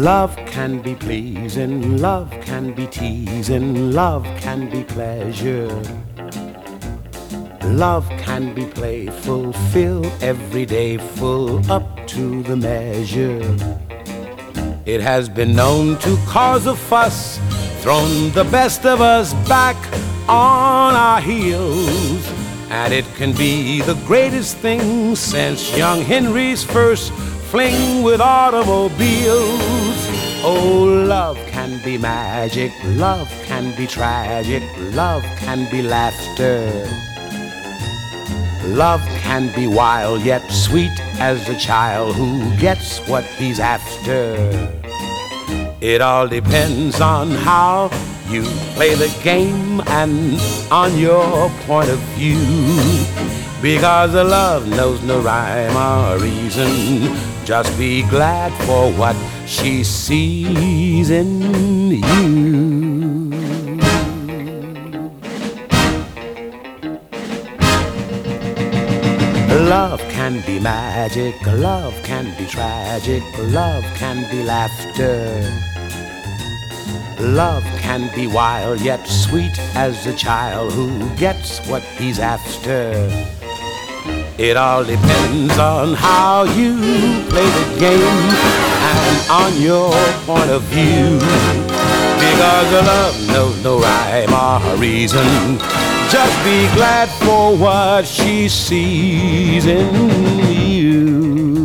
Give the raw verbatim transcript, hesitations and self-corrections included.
Love can be pleasing, love can be teasing, love can be pleasure. Love can be playful, fill every day full up to the measure. It has been known to cause a fuss, thrown the best of us back on our heels. And it can be the greatest thing since young Henry's first fling with automobiles. Oh, love can be magic, love can be tragic, love can be laughter. Love can be wild yet sweet as a child who gets what he's after. It all depends on how you play the game and on your point of view. Because the love knows no rhyme or reason. Just be glad for what she sees in you. Love can be magic, love can be tragic, love can be laughter. Love can be wild yet sweet as a child who gets what he's after. It all depends on how you play the game and on your point of view. Because love knows no rhyme or reason. Just be glad for what she sees in you.